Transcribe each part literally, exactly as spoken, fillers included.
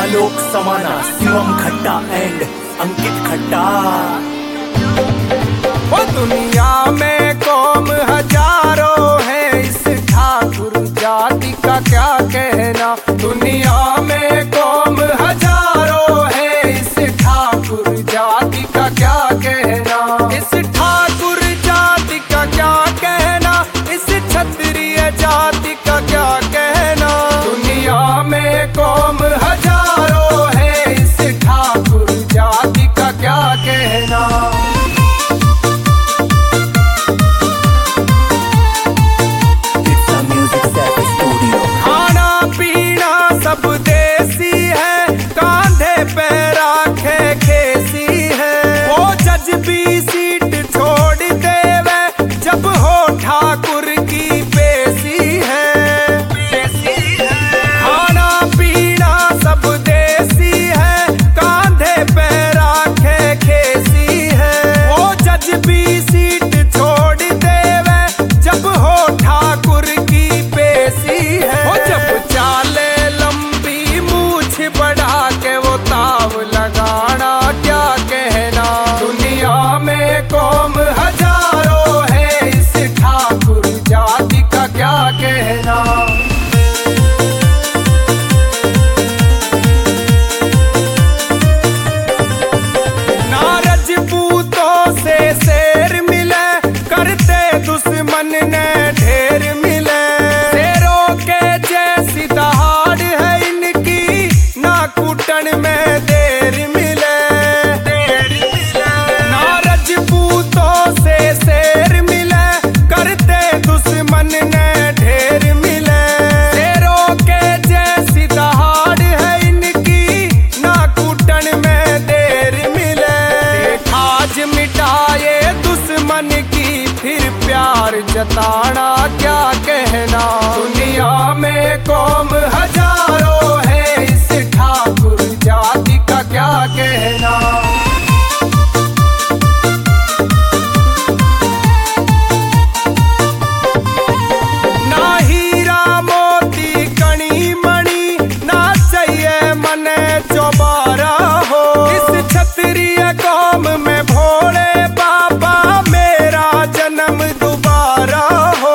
आलोक समाना, शिवम खट्टा एंड अंकित खट्टा। वो दुनिया में कौम हजारों है, इस ठाकुर जाति का क्या कहना। दुनिया में कौम हजारों है, इस ठाकुर जाति का क्या कहना। इस ठाकुर जाति का क्या कहना, इस क्षत्रिय जाति का क्या कहना। दुनिया में कौम हजारों है, इस ठाकुर जाति का क्या कहना। सीट छोड़ देवे जब हो ठाकुर की पेशी है। खाना पीना सब देसी है, कांधे पे राखे खेसी है। वो जज भी सीट छोड़ देवे जब हो ठाकुर की पेशी है। वो जब चाले लंबी मूछ बढ़ा के वो ताव लगाना क्या कहना। दुनिया में कौम हजारों है, इस ठाकुर जाति का क्या कहना। ना रजपूतों से शेर मिले, करते दुश्मन ने ढेर मिले। शेरों के जैसी दहाड़ है इनकी, ना कुटन में देर मिले। से शेर मिले, करते दुश्मन ने ढेर मिले। शेरों के जैसी दहाड़ है इनकी, ना कुटन में देर मिले। आज मिटाए दुश्मन की, फिर प्यार जताना क्या कहना। दुनिया में कौम हजारों है, इस ठाकुर जाति का क्या कहना। क्षत्रिय कौम में भोले बाबा मेरा जन्म दोबारा हो।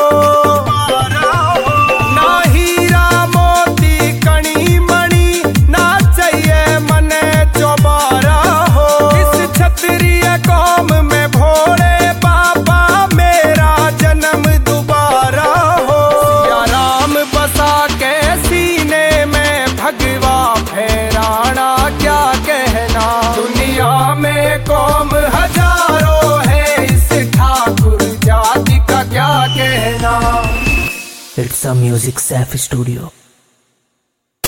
ना हीरा मोती कणी मणि, ना चाहिए मने चौबारा हो। इस क्षत्रिय कौम में भोले बाबा मेरा जन्म दोबारा हो। या राम बसा के सीने में भगवा फेराना क्या कहना। दुनिया में कौम हजारों है, इस ठाकुर जाति का क्या कहना। It's a music Saif studio.